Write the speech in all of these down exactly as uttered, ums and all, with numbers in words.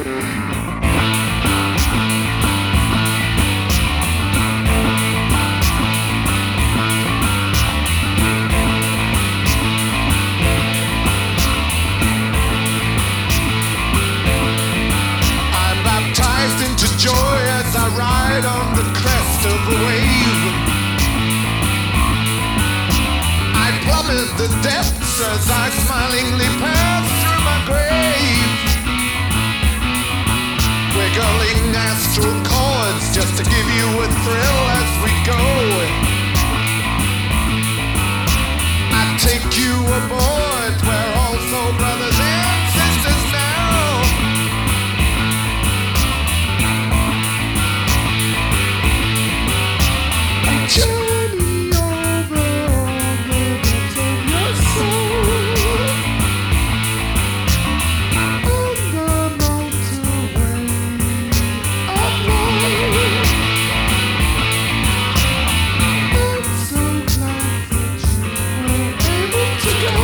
Ride on the crest of a wave. I plummet the depths as I smilingly pass through my grave, wiggling astral chords just to give you a thrill as we go. I take you aboard, we're also brothers and sisters now. Journey over all the depths of your soul, on the mountain way of love. I'm so glad that you were able to go,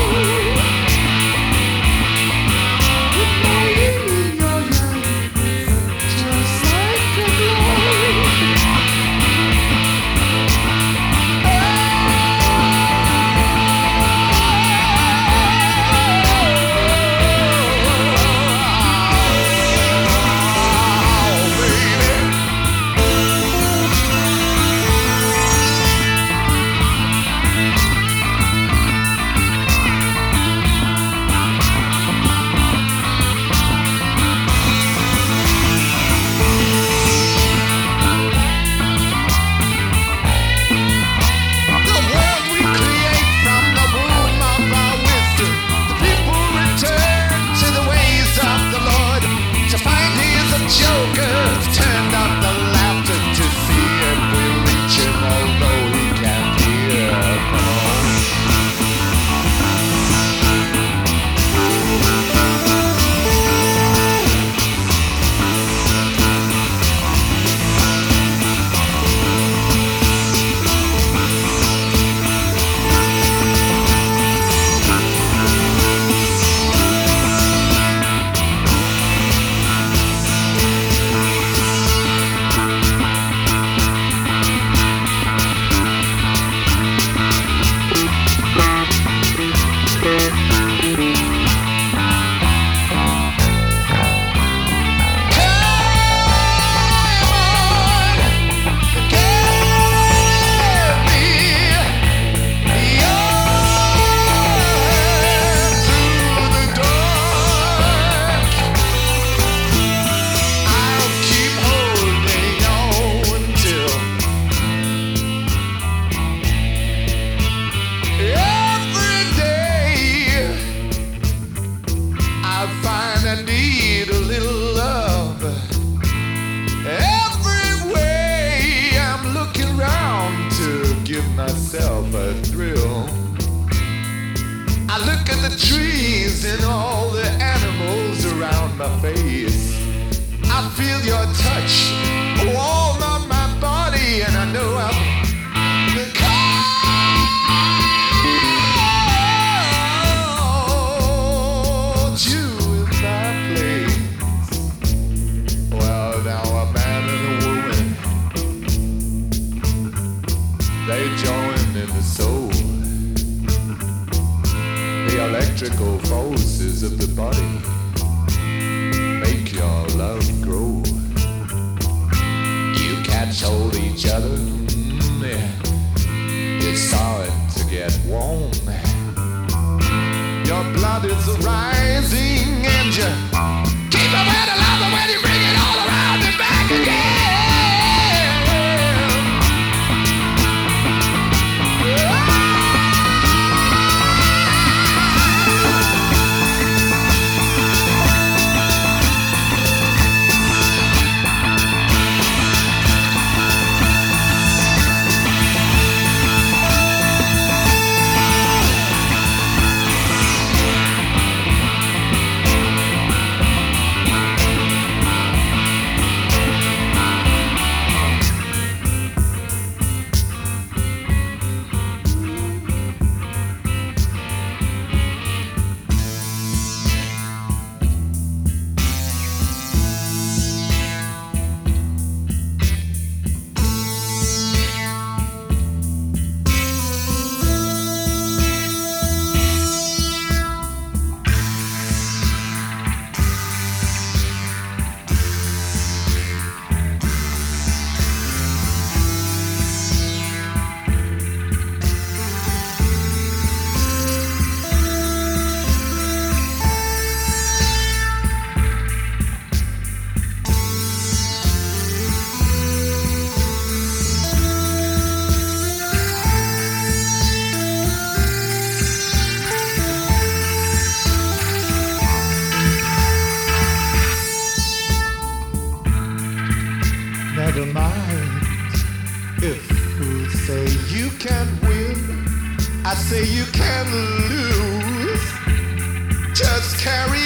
with my in your hand, just like a glow. Jokers turned up the laughter to see if we reach him, although he can't hear. Come on. Myself a thrill. I look at the trees and all the animals around my face. I feel your touch warm on my body, and I know I'm caught you in my place. Well, now a man and a woman, they join in the soul, the electrical forces of the body make your love grow. You catch hold each other, mm, yeah. You start to get warm. Your blood is rising and you keep a better lover when you bring it all around and back again. say you can lose. Just carry